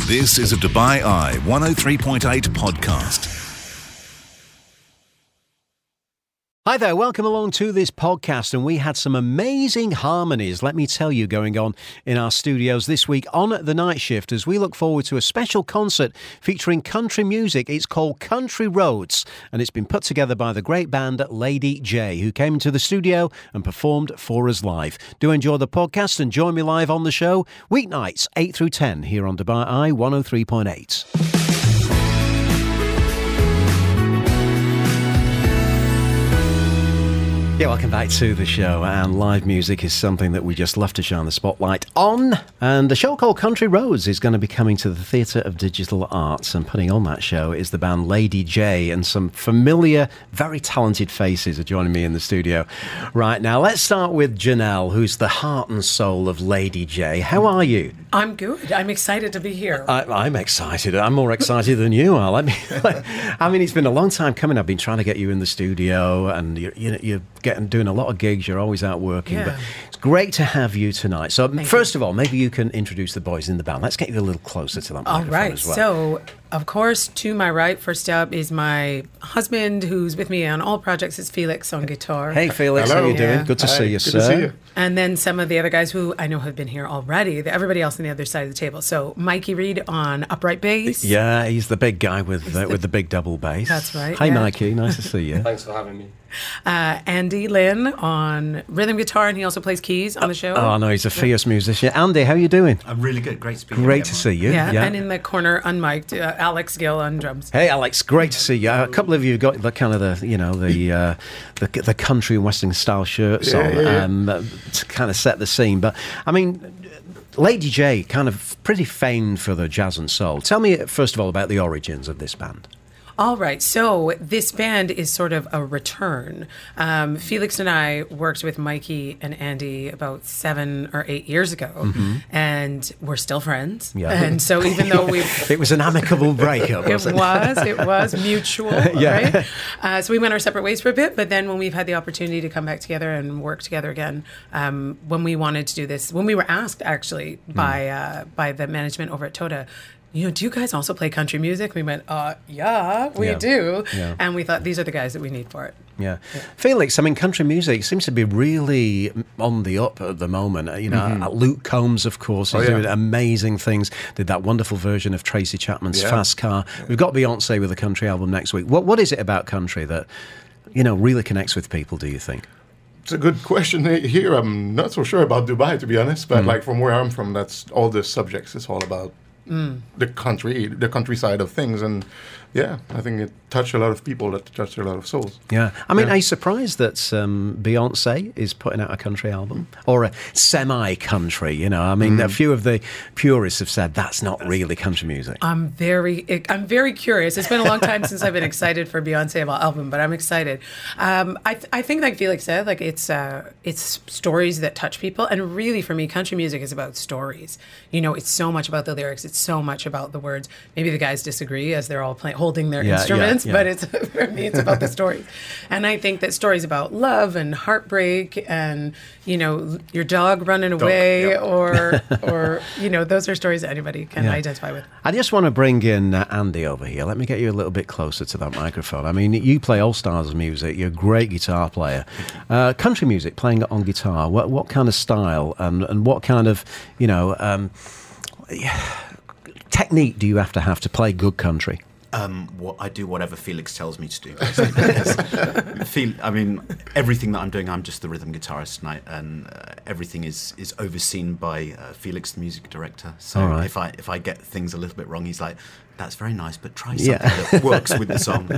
This is a Dubai Eye 103.8 podcast. Hi there, welcome along to this podcast, and we had some amazing harmonies, let me tell you, going on in our studios this week on The Night Shift as we look forward to a special concert featuring country music. It's called Country Roads, and it's been put together by the great band Lady J, who came into the studio and performed for us live. Do enjoy the podcast and join me live on the show, weeknights 8 through 10 here on Dubai Eye 103.8. Yeah, welcome back to the show, and live music is something that we just love to shine the spotlight on, and the show called Country Roads is going to be coming to the Theatre of Digital Arts, and putting on that show is the band Lady J, and some familiar, very talented faces are joining me in the studio right now. Let's start with Janelle, who's the heart and soul of Lady J. How are you? I'm good. I'm excited to be here. I'm excited. I'm more excited than you are. I mean, it's been a long time coming. I've been trying to get you in the studio, and you're doing a lot of gigs. You're always out working, but it's great to have you tonight. So first of all, maybe you can introduce the boys in the band. Let's get you a little closer to that microphone. All right. As well. So, of course, to my right, first up is my husband, who's with me on all projects. Is Felix on guitar. Hey, Felix, Hello. how you doing? Yeah. Good to see you, Good sir. to see you. And then some of the other guys who I know have been here already. Everybody else on the other side of the table. So, Mikey Reed on upright bass. Yeah, he's the big guy with the big double bass. That's right, Hi, yeah. Mikey. Nice to see you. Thanks for having me. Andy Lynn on rhythm guitar, and he also plays keys on the show. Oh, no, he's a fierce musician. Andy, how you doing? I'm really good. Great to be here. Great to see you. Yeah, and in the corner, unmiked, Alex Gill on drums. Hey, Alex, great to see you. A couple of you got the kind of the country and western style shirts on to kind of set the scene. But I mean, Lady J, kind of pretty famed for the jazz and soul. Tell me first of all about the origins of this band. All right, so this band is sort of a return. Felix and I worked with Mikey and Andy about 7 or 8 years ago, and we're still friends. Yeah. And so even though It was an amicable breakup, wasn't it? it was mutual, right? So we went our separate ways for a bit, but then when we've had the opportunity to come back together and work together again, when we wanted to do this, when we were asked actually by the management over at Toda, do you guys also play country music? We went, yeah, we do. Yeah. And we thought, these are the guys that we need for it. Yeah. Felix, I mean, country music seems to be really on the up at the moment. Luke Combs, of course, is doing amazing things. Did that wonderful version of Tracy Chapman's Fast Car. We've got Beyonce with a country album next week. What is it about country that, really connects with people, do you think? It's a good question here. I'm not so sure about Dubai, to be honest, but like from where I'm from, that's all the subjects is all about. The countryside of things, and I think it touched a lot of people, that touched a lot of souls. Yeah, I mean, are you surprised that Beyonce is putting out a country album or a semi-country? A few of the purists have said that's not really country music. I'm very curious. It's been a long time since I've been excited for Beyonce album, but I'm excited. I think, like Felix said, like it's stories that touch people, and really for me, country music is about stories. It's so much about the lyrics. It's so much about the words. Maybe the guys disagree as they're all holding their instruments, but for me, it's about the stories. And I think that stories about love and heartbreak and, your dog running away or those are stories that anybody can identify with. I just want to bring in Andy over here. Let me get you a little bit closer to that microphone. I mean, you play all stars music. You're a great guitar player. Country music, playing it on guitar, what kind of style and what kind of, technique do you have to play good country? I do whatever Felix tells me to do. Everything that I'm doing, I'm just the rhythm guitarist tonight, and everything is overseen by Felix, the music director. So if I get things a little bit wrong, he's like, "That's very nice, but try something that works with the song."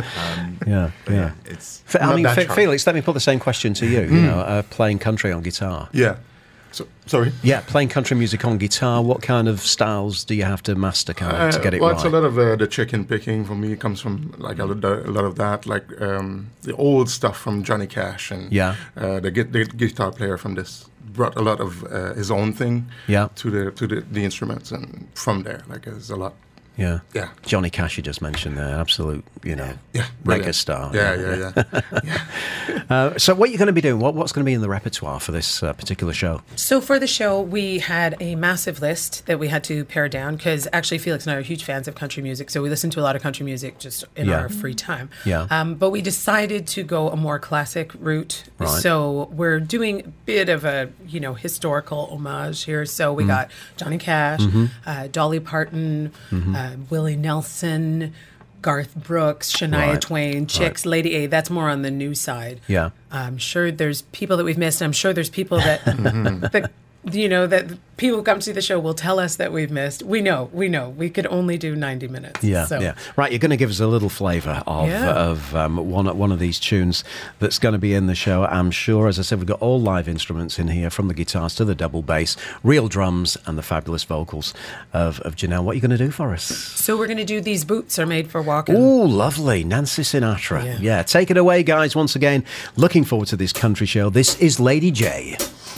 Felix, let me put the same question to you. Playing country on guitar. Yeah. So, sorry? Yeah, playing country music on guitar, what kind of styles do you have to master to get it right? It's a lot of the chicken picking for me. It comes from like a lot of that, like the old stuff from Johnny Cash, and the guitar player from this brought a lot of his own thing to the instruments, and from there, like there's a lot Yeah. Yeah. Johnny Cash, you just mentioned there, absolute, Yeah. mega star. Yeah. So what are you going to be doing? What's going to be in the repertoire for this particular show? So for the show, we had a massive list that we had to pare down because actually Felix and I are huge fans of country music. So we listen to a lot of country music just in our free time. Yeah. But we decided to go a more classic route. Right. So we're doing a bit of a, historical homage here. So we got Johnny Cash, Dolly Parton, Willie Nelson, Garth Brooks, Shania Twain, Chicks, Lady A. That's more on the new side. Yeah. I'm sure there's people that we've missed. I'm sure there's people that, that people who come to see the show will tell us that we've missed. We know. We could only do 90 minutes. Yeah, so. yeah. Right, you're going to give us a little flavour of one of these tunes that's going to be in the show, I'm sure. As I said, we've got all live instruments in here, from the guitars to the double bass, real drums, and the fabulous vocals of Janelle. What are you going to do for us? So we're going to do These Boots Are Made for Walking. Oh, lovely. Nancy Sinatra. Yeah, take it away, guys, once again. Looking forward to this country show. This is Lady J.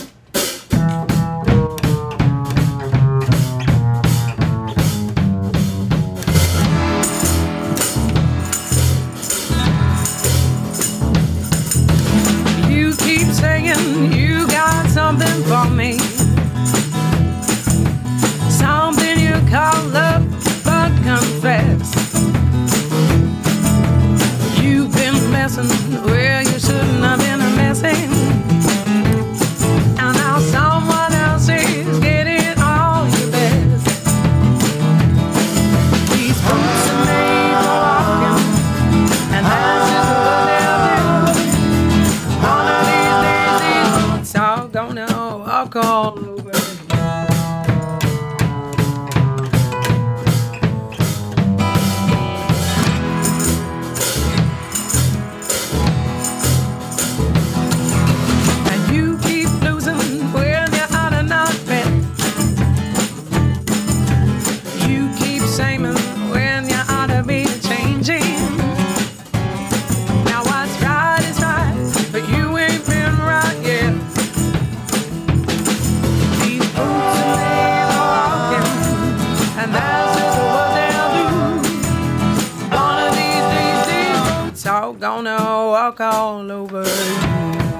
You got something for me, something you call love, but confess you've been messing where you shouldn't have been messing, and now someone else is getting all your best. These boots are made for walking, and that's just what they'll do. One of these days it's all gonna walk all over. And you keep losing when you're out of not bet. You keep saying when you're out of be changing. Now what's right is right, but you ain't been right yet. These boots are made for walking, and that's just what they'll do. One of these days, these boots are gonna walk all over you.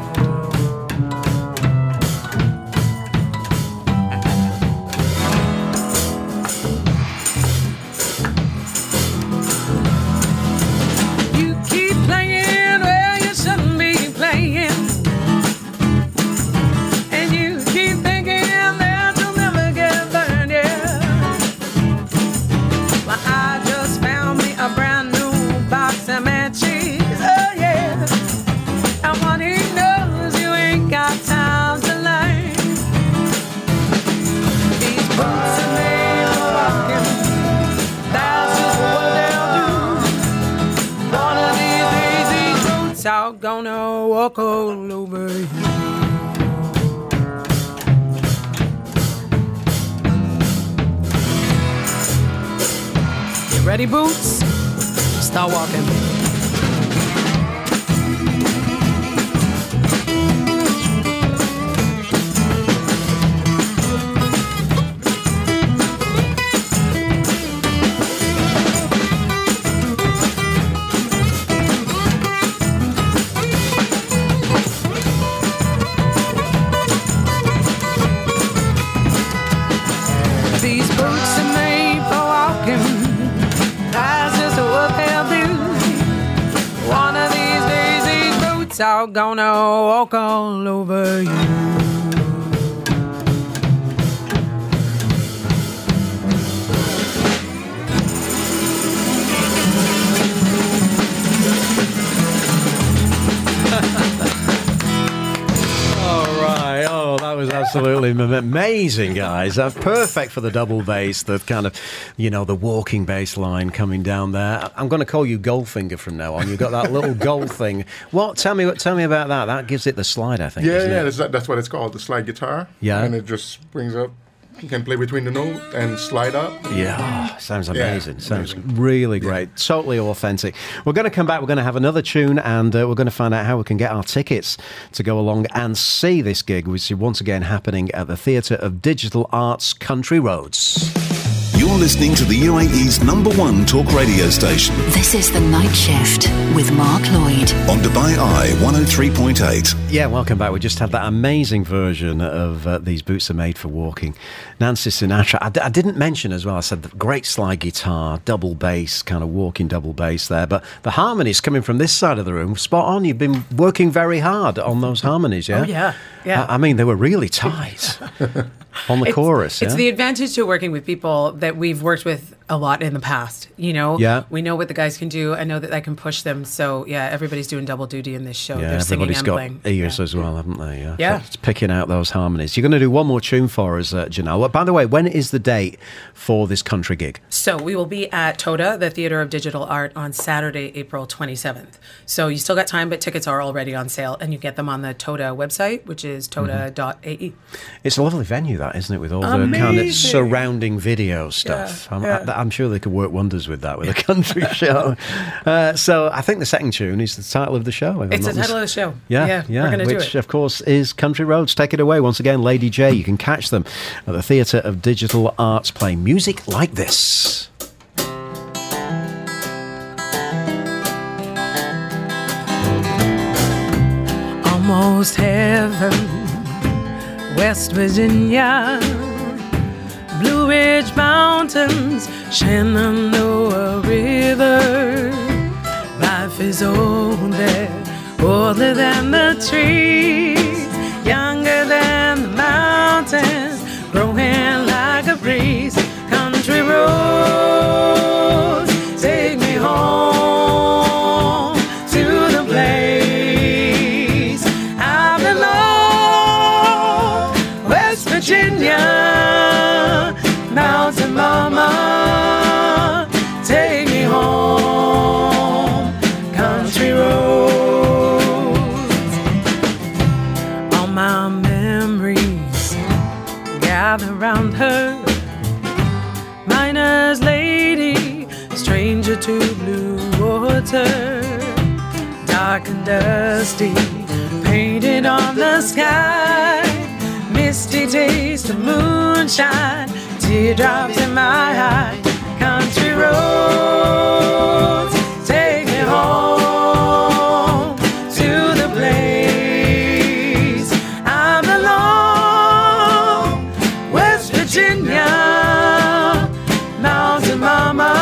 You keep playing where you shouldn't be playing, and you keep thinking that you'll never get burned, yeah. Well, I just found me a brand new box of matches, oh yeah. And what he knows, you ain't got time to learn. These boots are made for walking, that's just what they'll do. One of these days, these boots are gonna walk all over you. You ready, Boots? Start walking. These boots are made for walking, that's just what they'll do. One of these days, these boots are gonna walk all over you. All right. Oh, that was absolutely amazing, guys. Perfect for the double bass, the kind of, the walking bass line coming down there. I'm going to call you Goldfinger from now on. You've got that little gold thing. Tell me about that. That gives it the slide, I think. Yeah, isn't it? that's what it's called, the slide guitar. Yeah. And it just brings up, you can play between the note and slide up. Yeah, sounds amazing. Yeah, sounds amazing. really great. Totally authentic. We're going to come back. We're going to have another tune, and we're going to find out how we can get our tickets to go along and see this gig, which is once again happening at the Theatre of Digital Arts, Country Roads. You're listening to the UAE's #1 talk radio station. This is The Night Shift with Mark Lloyd. On Dubai Eye 103.8. Yeah, welcome back. We just had that amazing version of These Boots Are Made for Walking. Nancy Sinatra. I didn't mention as well, I said the great slide guitar, double bass, kind of walking double bass there. But the harmonies coming from this side of the room, spot on. You've been working very hard on those harmonies, yeah? Oh, yeah. Yeah. I mean, they were really tight on the chorus. It's yeah? the advantage to working with people that we've worked with a lot in the past. You know, we know what the guys can do. I know that I can push them. So yeah, everybody's doing double duty in this show. Yeah, they're singing everybody's and got playing. ears as well, haven't they? Yeah. Yeah. So it's picking out those harmonies. You're going to do one more tune for us, Janelle. Well, by the way, when is the date for this country gig? So we will be at TODA, the Theatre of Digital Art, on Saturday, April 27th. So you still got time, but tickets are already on sale, and you get them on the TODA website, which is toda.ae. It's a lovely venue, that, isn't it, with all the kind of surrounding video stuff. Yeah. I'm sure they could work wonders with that, with a country show. So I think the second tune is the title of the show. It's the title of the show. Yeah. We're going to do it. Which, of course, is Country Roads. Take it away. Once again, Lady J. You can catch them at the Theatre of Digital Arts playing music like this. Almost heaven, West Virginia, Blue Ridge Mountains, Shenandoah River. Life is old there, older than the trees, younger than the mountains, growing like a breeze. Country roads take me home to the place I belong. West Virginia, Mountain Mama, take me home. Country roads, all my memories gather round her. Miner's lady, stranger to blue water, dark and dusty, painted on the sky. Misty taste of moonshine, teardrops in my eye. Country roads take me home to the place I belong. West Virginia, Mountain Mama,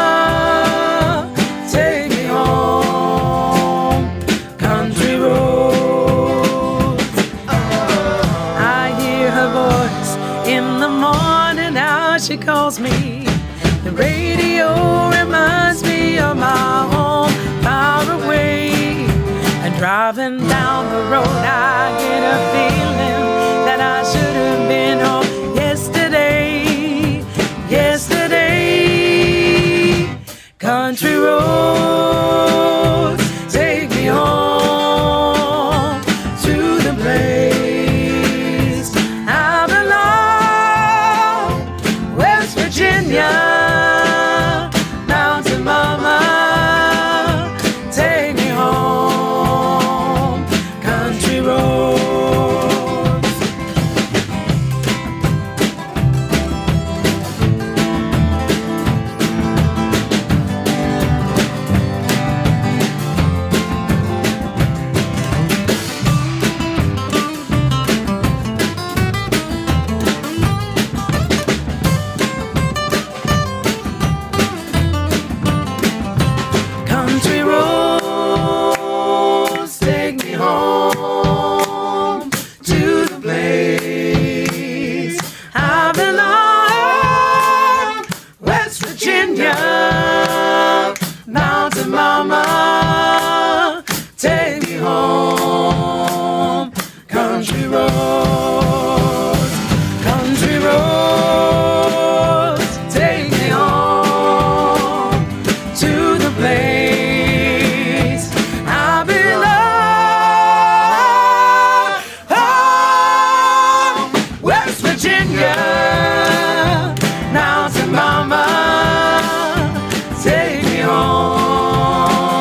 take me home. Country roads. I hear her voice in the morning, now she calls me. The radio reminds me of my home far away. And driving down the road, I get a feeling that I should have been home yesterday. Country roads take me home to the place I belong. West Virginia, Mountain Mama, take me home. Country roads. Country roads take me home to the place I belong. West Virginia, Mountain Mama, take me home. Country roads, country roads, take me home to the place I belong. West Virginia, Mountain Mama, take me home.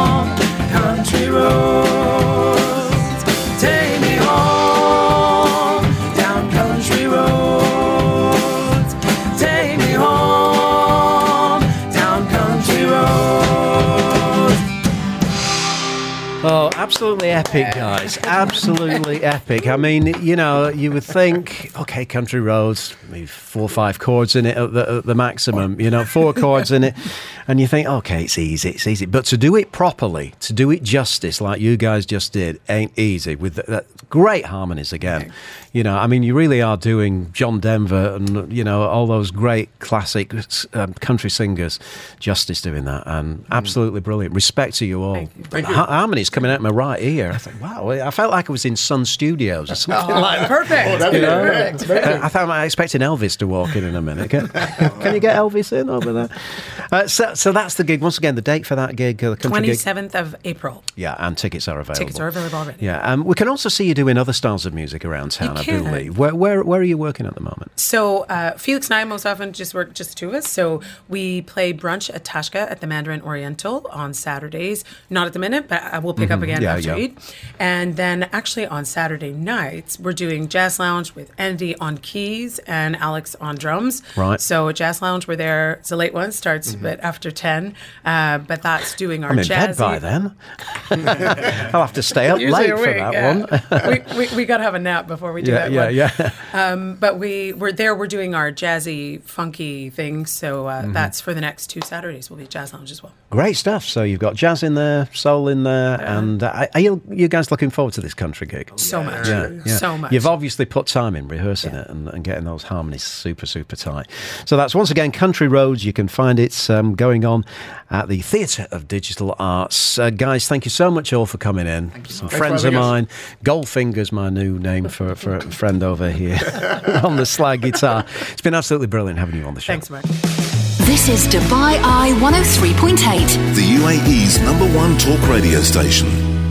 Absolutely epic, guys. Absolutely epic. I mean, you know, you would think, okay, Country Roads, maybe 4 or 5 chords in it at the maximum, you know, 4 chords in it. And you think, okay, it's easy. But to do it properly, to do it justice like you guys just did, ain't easy. With the great harmonies again. You know, I mean, you really are doing John Denver and, you know, all those great classic country singers justice doing that. And absolutely brilliant. Respect to you all. Thank you. Harmonies coming out my right ear. I thought, wow, I felt like I was in Sun Studios or something like that. Perfect. That'd be perfect. I thought I expecting Elvis to walk in a minute. Can you get Elvis in over there? So that's the gig. Once again, the date for that gig, the country gig. 27th of April. Yeah, and tickets are available. Tickets are available already. Yeah, we can also see you doing other styles of music around town, I believe. Where are you working at the moment? So Felix and I most often just work just the two of us. So we play brunch at Tashka at the Mandarin Oriental on Saturdays. Not at the minute, but I will pick up again after Eid. And then actually on Saturday nights, we're doing Jazz Lounge with Andy on keys and Alex on drums. Right. So Jazz Lounge, we're there. It's a late one, starts but after 10. But that's doing our I'm in jazzy. bed by then. I'll have to stay up late for that one. we got to have a nap before we do that one. But we're there. We're doing our jazzy, funky things. So that's for the next 2 Saturdays. Will be Jazz Lounge as well. Great stuff. So you've got jazz in there, soul in there, and are you guys looking forward to this country gig? So much. Yeah. So much. You've obviously put time in rehearsing it and getting those harmonies super, super tight. So that's once again Country Roads. You can find it going on at the Theatre of Digital Arts. Guys, thank you so much all for coming in. Some friends of mine. Goldfinger's my new name for a friend over here on the slide guitar. It's been absolutely brilliant having you on the show. Thanks, Mark. This is Dubai Eye 103.8. The UAE's #1 talk radio station.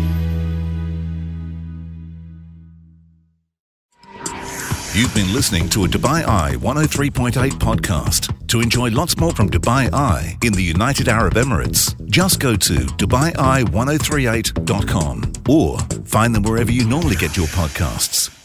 You've been listening to a Dubai Eye 103.8 podcast. To enjoy lots more from Dubai Eye in the United Arab Emirates, just go to DubaiEye1038.com or find them wherever you normally get your podcasts.